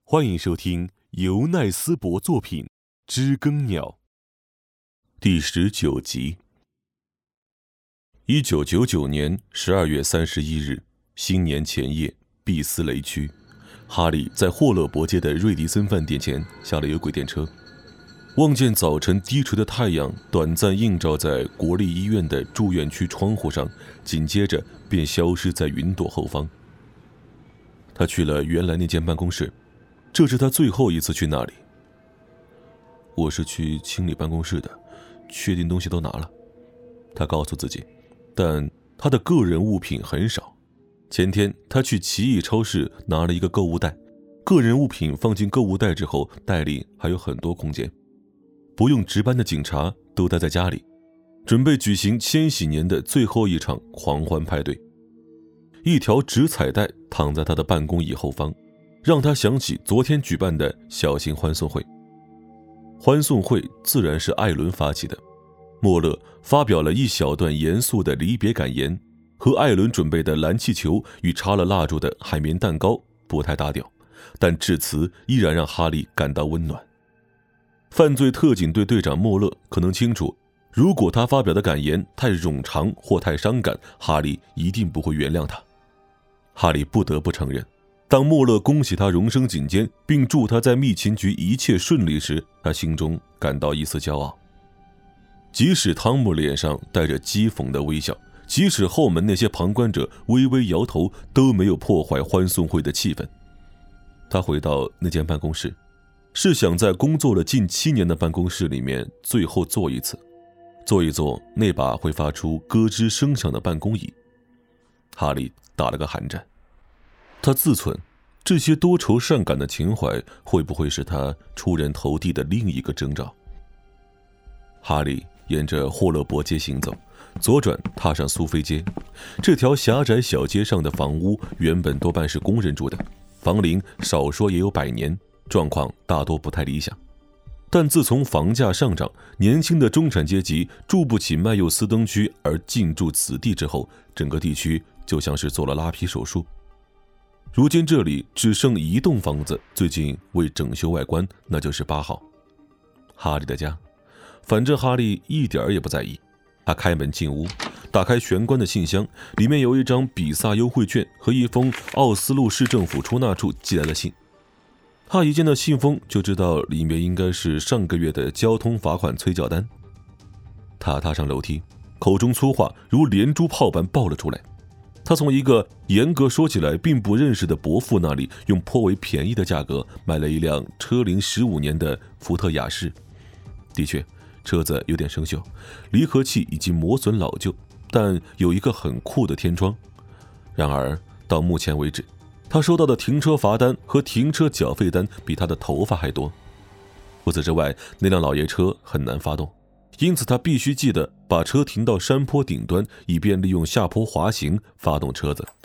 欢迎收听由奈斯伯作品《知更鸟》第19集。1999年12月31日，新年前夜，毕斯雷区，哈利在霍勒伯街的瑞迪森饭店前下了有轨电车，望见早晨低垂的太阳短暂映照在国立医院的住院区窗户上，紧接着便消失在云朵后方。他去了原来那间办公室，这是他最后一次去那里。我是去清理办公室的，确定东西都拿了，他告诉自己，但他的个人物品很少。前天他去奇异超市拿了一个购物袋，个人物品放进购物袋之后，袋里还有很多空间。不用值班的警察都待在家里，准备举行千禧年的最后一场狂欢派对。一条纸彩带躺在他的办公椅后方，让他想起昨天举办的小型欢送会。欢送会自然是艾伦发起的，莫勒发表了一小段严肃的离别感言，和艾伦准备的蓝气球与插了蜡烛的海绵蛋糕不太搭调，但致辞依然让哈利感到温暖。犯罪特警队队长莫勒可能清楚，如果他发表的感言太冗长或太伤感，哈利一定不会原谅他。哈利不得不承认，当莫勒恭喜他荣升警监，并祝他在密勤局一切顺利时，他心中感到一丝骄傲。即使汤姆脸上带着讥讽的微笑，即使后门那些旁观者微微摇头，都没有破坏欢送会的气氛。他回到那间办公室，是想在工作了近7年的办公室里面最后坐一次，坐一坐那把会发出咯吱声响的办公椅。哈利打了个寒战，他自忖，这些多愁善感的情怀会不会是他出人头地的另一个征兆？哈利沿着霍勒伯街行走，左转踏上苏菲街。这条狭窄小街上的房屋原本多半是工人住的，房龄少说也有100年，状况大多不太理想。但自从房价上涨，年轻的中产阶级住不起麦佑斯登区而进驻此地之后，整个地区就像是做了拉皮手术。如今这里只剩一栋房子，最近为整修外观，那就是8号，哈利的家。反正哈利一点也不在意。他开门进屋，打开玄关的信箱，里面有一张比萨优惠券和一封奥斯陆市政府出纳处寄来的信。他一见到信封就知道里面应该是上个月的交通罚款催缴单。他踏上楼梯，口中粗话如连珠炮般爆了出来。他从一个严格说起来并不认识的伯父那里用颇为便宜的价格买了一辆车龄15年的福特雅士。的确，车子有点生锈，离合器已经磨损老旧，但有一个很酷的天窗。然而到目前为止，他收到的停车罚单和停车缴费单比他的头发还多。除此之外，那辆老爷车很难发动，因此他必须记得把车停到山坡顶端，以便利用下坡滑行发动车子。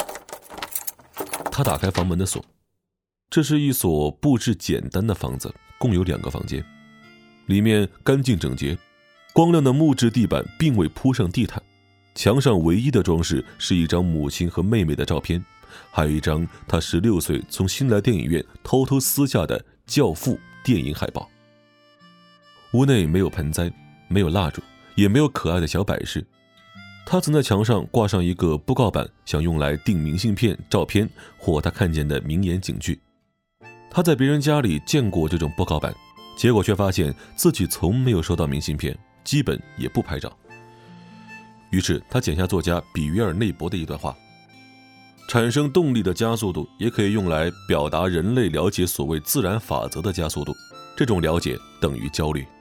他打开房门的锁，这是一所布置简单的房子，共有2个房间，里面干净整洁，光亮的木质地板并未铺上地毯，墙上唯一的装饰是一张母亲和妹妹的照片，还有一张他16岁从新来电影院偷偷撕下的《教父》电影海报。屋内没有盆栽，没有蜡烛，也没有可爱的小摆饰。他曾在墙上挂上一个布告板，想用来订明信片、照片或他看见的名言警句。他在别人家里见过这种布告板，结果却发现自己从没有收到明信片，基本也不拍照。于是他剪下作家比约尔内伯的一段话：产生动力的加速度也可以用来表达人类了解所谓自然法则的加速度，这种了解等于焦虑。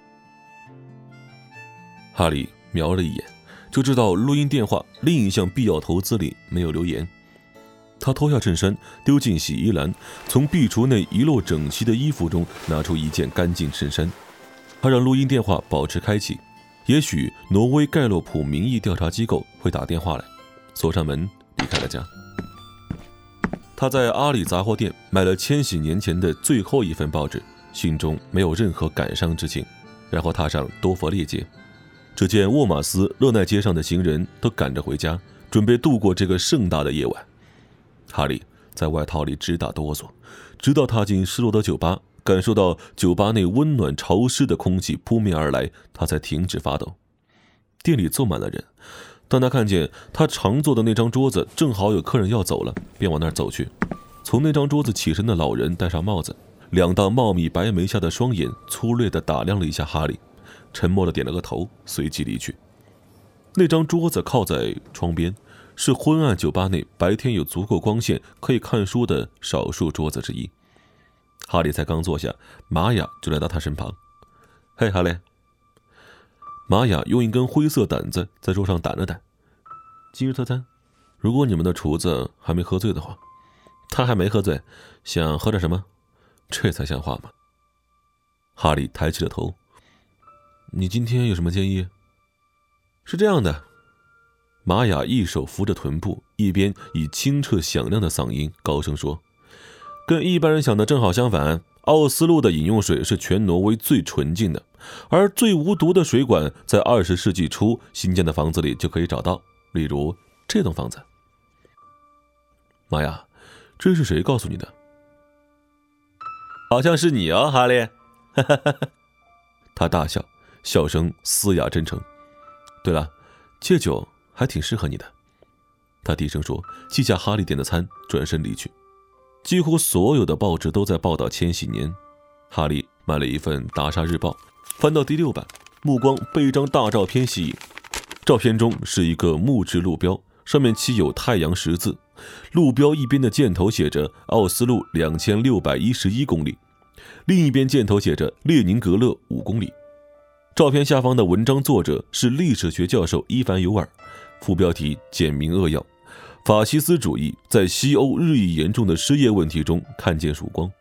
哈利瞄了一眼，就知道录音电话另一项必要投资里没有留言。他脱下衬衫丢进洗衣篮，从壁橱内一摞整齐的衣服中拿出一件干净衬衫。他让录音电话保持开启，也许挪威盖洛普民意调查机构会打电话来。锁上门离开了家。他在阿里杂货店买了千禧年前的最后一份报纸，心中没有任何感伤之情，然后踏上多佛列街。只见沃马斯勒奈街上的行人都赶着回家，准备度过这个盛大的夜晚。哈利在外套里直打哆嗦，直到踏进失落的酒吧，感受到酒吧内温暖潮湿的空气扑面而来，他才停止发抖。店里坐满了人，当他看见他常坐的那张桌子正好有客人要走了，便往那儿走去。从那张桌子起身的老人戴上帽子，两道茂密白眉下的双眼粗略地打量了一下哈利，沉默地点了个头，随即离去。那张桌子靠在窗边，是昏暗酒吧内白天有足够光线可以看书的少数桌子之一。哈利才刚坐下，玛雅就来到他身旁。嘿，哈利。玛雅用一根灰色掸子在桌上掸了掸。今日特餐，如果你们的厨子还没喝醉的话。他还没喝醉，想喝点什么？这才像话吗？哈利抬起了头。你今天有什么建议？是这样的，玛雅一手扶着臀部，一边以清澈响亮的嗓音高声说，跟一般人想的正好相反，奥斯陆的饮用水是全挪威最纯净的，而最无毒的水管在20世纪初新建的房子里就可以找到，例如这栋房子。玛雅，这是谁告诉你的？好像是你哦，哈利。他大笑，笑声嘶哑真诚。对了，戒酒还挺适合你的。他低声说，记下哈利点的餐，转身离去。几乎所有的报纸都在报道千禧年。哈利买了一份《达莎日报》，翻到第6版，目光被一张大照片吸引。照片中是一个木质路标，上面漆有太阳十字，路标一边的箭头写着奥斯陆2611公里，另一边箭头写着列宁格勒5公里。照片下方的文章作者是历史学教授伊凡尤尔，副标题简明扼要，法西斯主义在西欧日益严重的失业问题中看见曙光。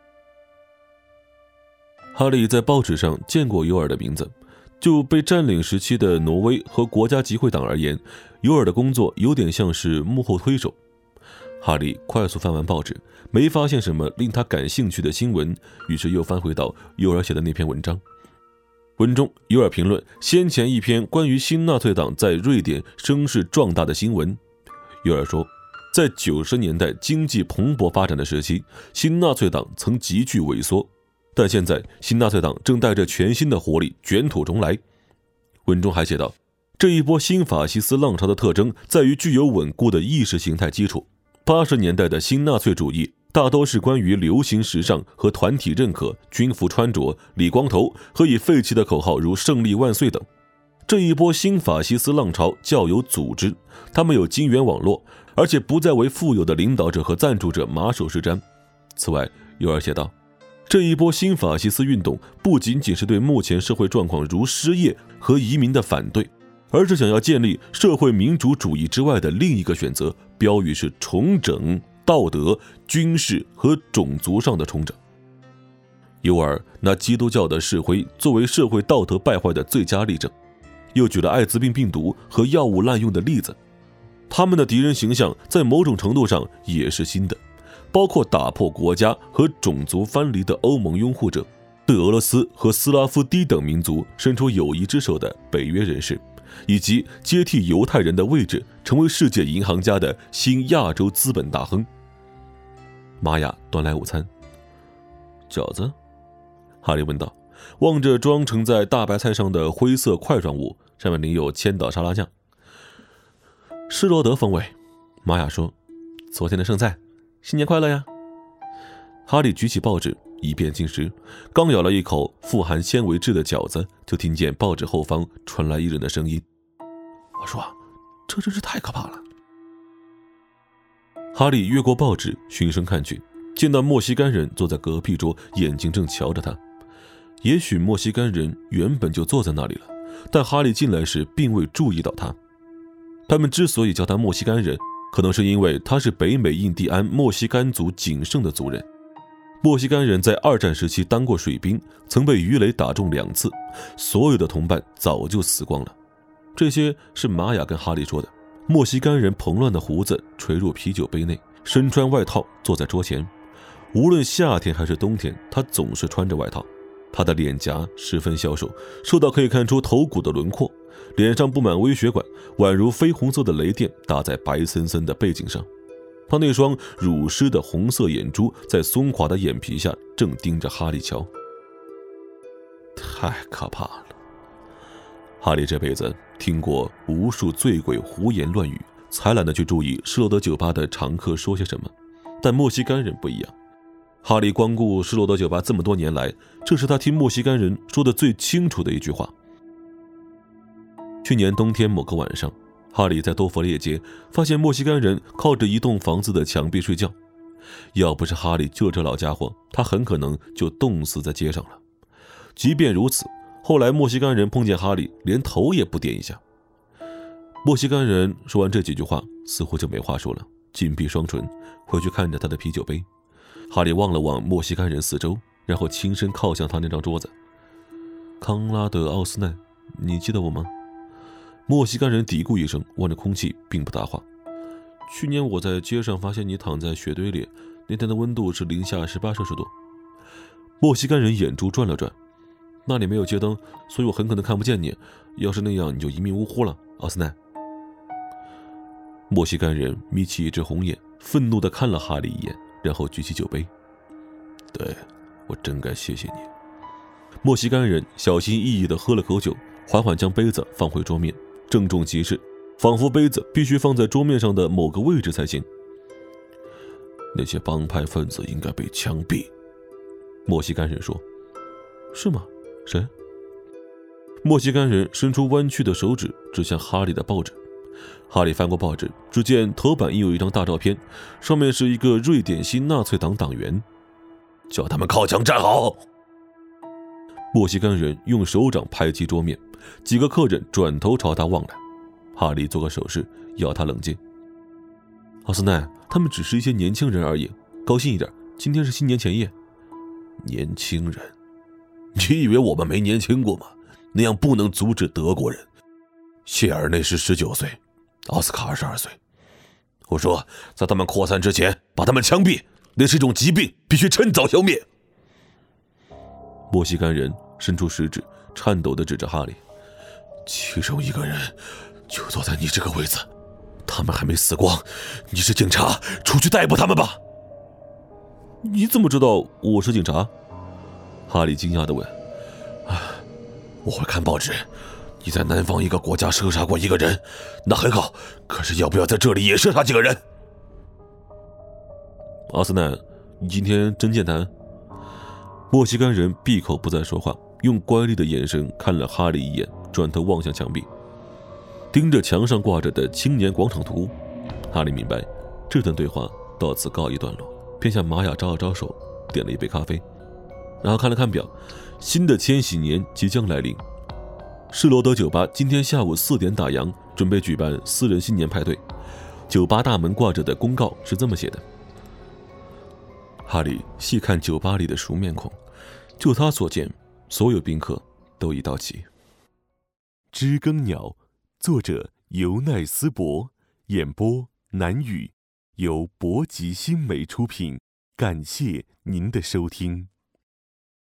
哈利在报纸上见过尤尔的名字，就被占领时期的挪威和国家集会党而言，尤尔的工作有点像是幕后推手。哈利快速翻完报纸，没发现什么令他感兴趣的新闻，于是又翻回到尤尔写的那篇文章。文中尤尔评论先前一篇关于新纳粹党在瑞典声势壮大的新闻。尤尔说，在90年代经济蓬勃发展的时期，新纳粹党曾急剧萎缩，但现在新纳粹党正带着全新的活力卷土重来。文中还写道，这一波新法西斯浪潮的特征在于具有稳固的意识形态基础。80年代的新纳粹主义大都是关于流行时尚和团体认可、军服穿着、理光头和以废弃的口号如胜利万岁等。这一波新法西斯浪潮较有组织，他们有金援网络，而且不再为富有的领导者和赞助者马首是瞻。此外，尤尔写道，这一波新法西斯运动不仅仅是对目前社会状况如失业和移民的反对，而是想要建立社会民主主义之外的另一个选择，标语是重整道德、军事和种族上的重整。尤尔拿基督教的市徽作为社会道德败坏的最佳例证，又举了艾滋病病毒和药物滥用的例子。他们的敌人形象在某种程度上也是新的，包括打破国家和种族藩篱的欧盟拥护者，对俄罗斯和斯拉夫低等民族伸出友谊之手的北约人士，以及接替犹太人的位置成为世界银行家的新亚洲资本大亨。玛雅端来午餐。饺子？哈利问道，望着装盛在大白菜上的灰色块状物，上面淋有千岛沙拉酱。施罗德风味，玛雅说，昨天的剩菜，新年快乐呀。哈利举起报纸一遍进食，刚咬了一口富含纤维质的饺子，就听见报纸后方传来一人的声音，我说这真是太可怕了。哈利越过报纸循声看去，见到墨西哥人坐在隔壁桌，眼睛正瞧着他。也许墨西哥人原本就坐在那里了，但哈利进来时并未注意到他。他们之所以叫他墨西哥人，可能是因为他是北美印第安墨西哥族仅剩的族人。墨西哥人在2战时期当过水兵，曾被鱼雷打中2次，所有的同伴早就死光了。这些是玛雅跟哈利说的。墨西哥人蓬乱的胡子垂入啤酒杯内，身穿外套坐在桌前。无论夏天还是冬天，他总是穿着外套。他的脸颊十分消瘦，瘦到可以看出头骨的轮廓，脸上布满微血管，宛如绯红色的雷电打在白森森的背景上。 他那双乳湿的红色眼珠在松垮的眼皮下正盯着哈利瞧。太可怕了。哈利这辈子听过无数醉鬼胡言乱语，才懒得去注意施罗德酒吧的常客说些什么。但墨西哥人不一样，哈利光顾施罗德酒吧这么多年来，这是他听墨西哥人说的最清楚的一句话。去年冬天某个晚上，哈利在多佛列街发现墨西哥人靠着一栋房子的墙壁睡觉，要不是哈利救了这老家伙，他很可能就冻死在街上了。即便如此，后来墨西哥人碰见哈利连头也不点一下。墨西哥人说完这几句话似乎就没话说了，紧闭双唇回去看着他的啤酒杯。哈利望了望墨西哥人四周，然后轻声靠向他那张桌子。康拉德·奥斯奈，你记得我吗？墨西哥人嘀咕一声，望着空气并不搭话。去年我在街上发现你躺在雪堆里，那天的温度是-18°C。墨西哥人眼珠转了转，那里没有街灯，所以我很可能看不见你，要是那样你就一命呜呼了，奥斯奈。墨西哥人眯起一只红眼，愤怒地看了哈利一眼，然后举起酒杯。对，我真该谢谢你。墨西哥人小心翼翼地喝了口酒，缓缓将杯子放回桌面，郑重其事，仿佛杯子必须放在桌面上的某个位置才行。那些帮派分子应该被枪毙，墨西哥人说。是吗？谁？墨西哥人伸出弯曲的手指指向哈利的报纸。哈利翻过报纸，只见头版印有一张大照片，上面是一个瑞典新纳粹党党员。叫他们靠墙站好！墨西哥人用手掌拍击桌面，几个客人转头朝他望来。哈利做个手势，要他冷静。奥斯奈，他们只是一些年轻人而已，高兴一点，今天是新年前夜。年轻人？你以为我们没年轻过吗？那样不能阻止德国人。谢尔内是19岁，奥斯卡22岁。我说，在他们扩散之前，把他们枪毙，那是一种疾病，必须趁早消灭。墨西哥人伸出食指，颤抖地指着哈利。其中一个人就坐在你这个位子，他们还没死光，你是警察，出去逮捕他们吧。你怎么知道我是警察？哈利惊讶地问。我会看报纸，你在南方一个国家射杀过一个人，那很好，可是要不要在这里也射杀几个人？奥斯奈，你今天真健谈。墨西哥人闭口不再说话，用乖戾的眼神看了哈利一眼，转头望向墙壁，盯着墙上挂着的青年广场图。哈利明白，这段对话到此告一段落，便向玛雅招了招手，点了一杯咖啡，然后看了看表，新的千禧年即将来临。施罗德酒吧今天下午4点打烊，准备举办私人新年派对。酒吧大门挂着的公告是这么写的。哈利细看酒吧里的熟面孔，就他所见，所有宾客都已到齐。知更鸟，作者尤奈斯伯，演播南语，由博吉新媒出品。感谢您的收听。